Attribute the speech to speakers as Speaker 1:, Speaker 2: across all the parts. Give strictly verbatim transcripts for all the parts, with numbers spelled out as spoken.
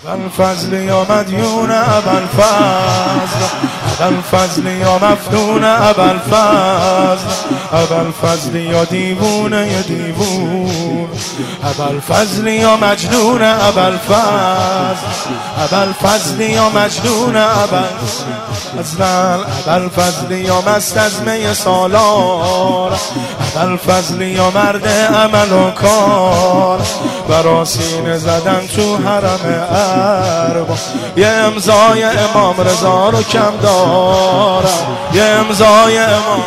Speaker 1: ابوالفضل یا مدیون ابوالفضل، ابوالفضل یا مفتون ابوالفضل، ابوالفضل یا دیوونه یا دیوون، ابوالفضل یا مجنون ابوالفضل، ابوالفضل یا مجنون ابوالفضل، ابوالفضل یا مست از می سالار، ابوالفضل یا مرد عمل و کار، برا سینه زدن تو حرم ارباب، یه امضای امام رضا رو کم دارم، یه امضای امام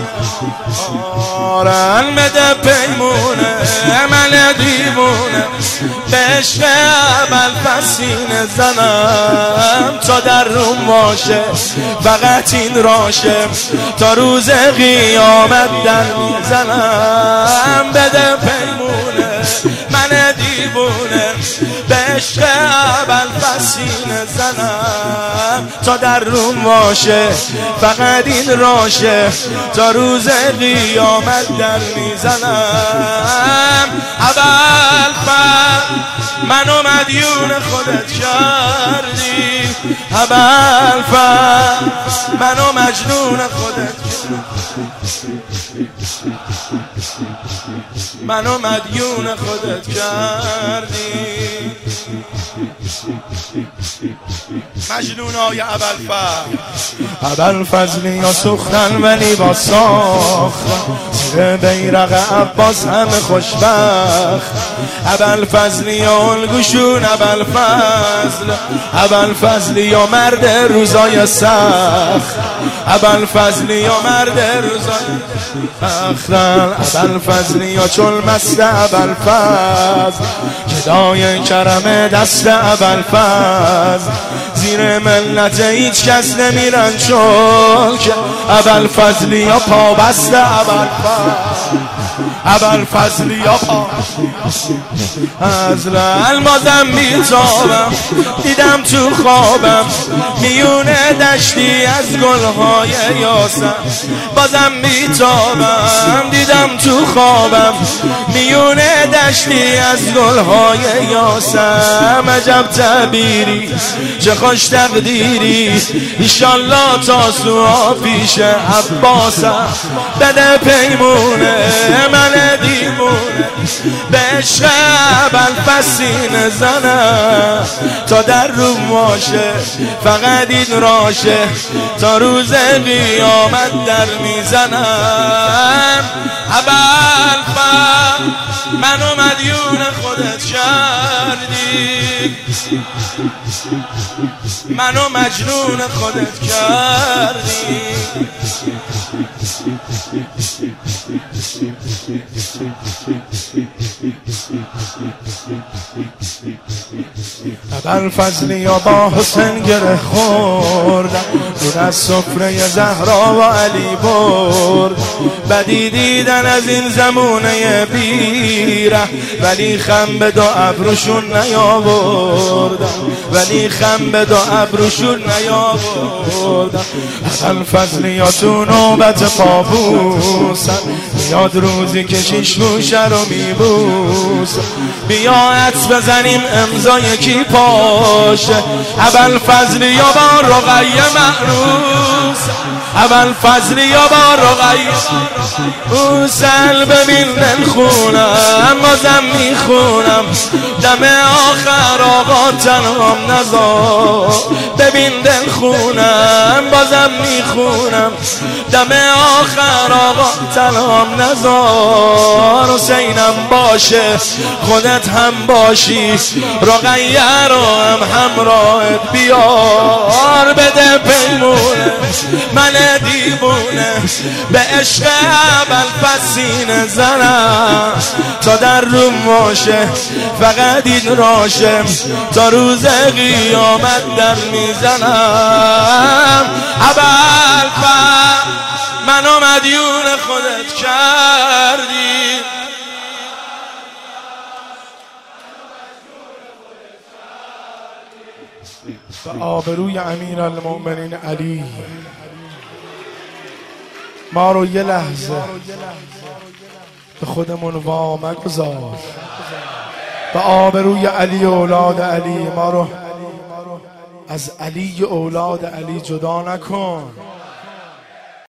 Speaker 1: دارم، بده پیمونه من دیوونه، به عشق ابوالفضل سینه زنم تا در روم باشه، فقط این راشه تا روز قیامت در میزنم، بده پیمونه من دیوونه، به عشق ابوالفضل سینه زنم تا در روم باشه، فقط این راشه تا روز قیامت در میزنم. ابوالفضل منو مدیون خودت کردی، ابوالفضل منو مجنون خودت منو مدیون خودت کردی. مجنونای ابوالفضل، ابوالفضل یا سوختن ولی با ساخت، زیر بیرق عباس همه خوشبخت، ابوالفضل یا الگوشون ابوالفضل، ابوالفضل یا مرد روزای سخت، ابوالفضل یا مرد روزای سخت، ابوالفضل یا چون مست ابوالفضل، گدای کرم دست ابوالفضل، زیر ملت هیچ کس نمیرن چون که ابوالفضل یا پابست ابوالفضل، ابوالفضل یا پابست از المازم بیتابم، دیدم تو خوابم میونه دشتی از گلهای یاسم، بازم بیتابم دیدم تو خوابم میونه دشتی از گلهای یاسم، عجب تعبیری چه خوش تقدیری، ایشالله تا سوها پیش عباسم، بده پیمونه من دیوونه، به عشق ابوالفضل سینه زنم تا در روم باشه، فقط این راشه تا روز قیامت در میزنم. ابوالفضل منو مدیون خودت کردی، منو مجنون خودت کردی. ابوالفضل یا با حسین گره خوردم، دور از سفره زهرا و علی برد، بدی دیدن از این زمونه بیره، ولی خم به دو ابروشون نیاوردم، ولی خم به دو ابروشون نیاوردم. ابوالفضل یا تو نوبت پابوسم، میاد روزی که شیش گوشه رو میبوسم، بیا عطس بزنیم امضا یکی پاشه، ابوالفضل یا با رقیه معروس، ابوالفضل یا با رقیه اوسل، ببین دل خونم بازم میخونم، دم آخر آقا تنهام نذار، ببین دل خونم بازم میخونم، دم آخر آقا تنهام نذار، حسینم باشه خودت هم باشی، رقیه رو هم همراهت بیار، بده پیمونه من دیوونه، به عشق ابوالفضل سینه زنم تا در روم باشه، فقط این راشه تا روز قیامت در میزنم. ابوالفضل منو مدیون خودت کردی، به آبروی امیرالمؤمنین علی ما رو یه لحظه به خودمون وا مگذار، به آبروی علی و اولاد علی ما رو از علی اولاد علی جدا نکن.